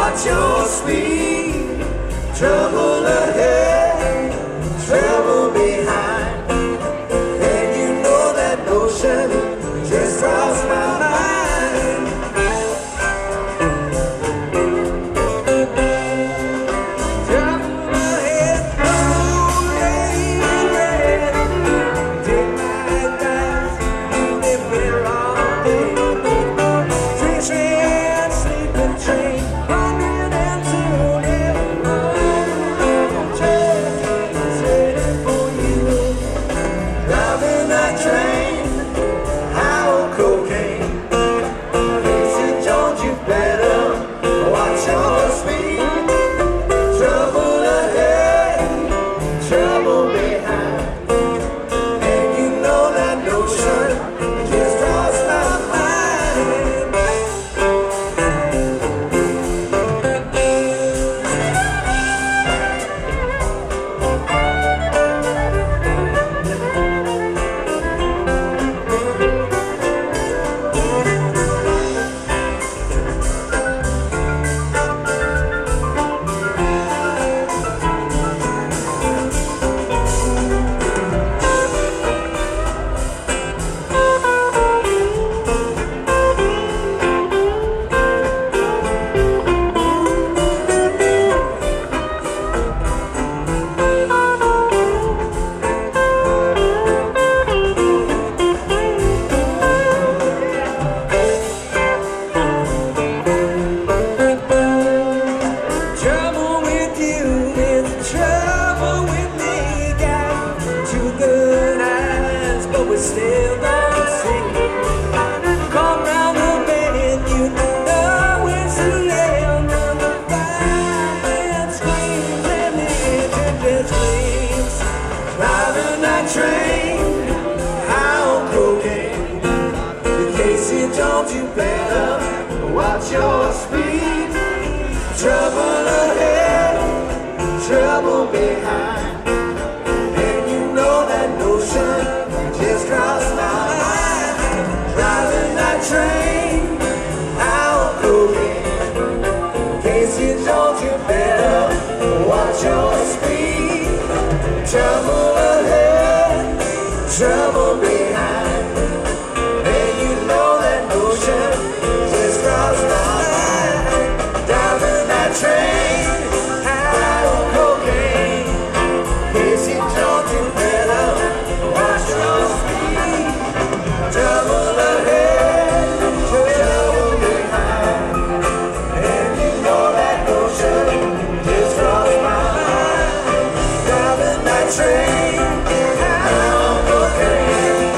watch your speed. Trouble ahead, trouble behind. And you know that notion just crossed my mind. Trouble ahead, blue, red. Take my advice, leave me here all day. Train, sleeping train, 102 living on train is waiting for you. Driving that train, high on cocaine. Casey Jones, you better watch your speed. Trouble ahead, trouble behind. And you know that notion just crossed my mind. Trouble with you is trouble with me. Got two good eyes, but we're still gonna see. Come round the bend, you know it's a land. And the fireman screams and the engine just screams. Driving that train, high on cocaine. In case you don't, you better watch your speed. Trouble ahead, trouble behind. And you know that notion just crossed my mind. Driving that train, high on cocaine. In case you don't, you better watch your speed. Trouble ahead, trouble behind. And you know that notion just crossed my mind. Driving that train, high on cocaine. In case you don't, you better watch your speed. Trouble ahead, trouble behind. And you know that notion just crossed my mind. Driving that train, high on cocaine.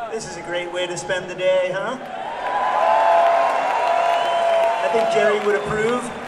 This is a great way to spend the day, huh? I think Jerry would approve.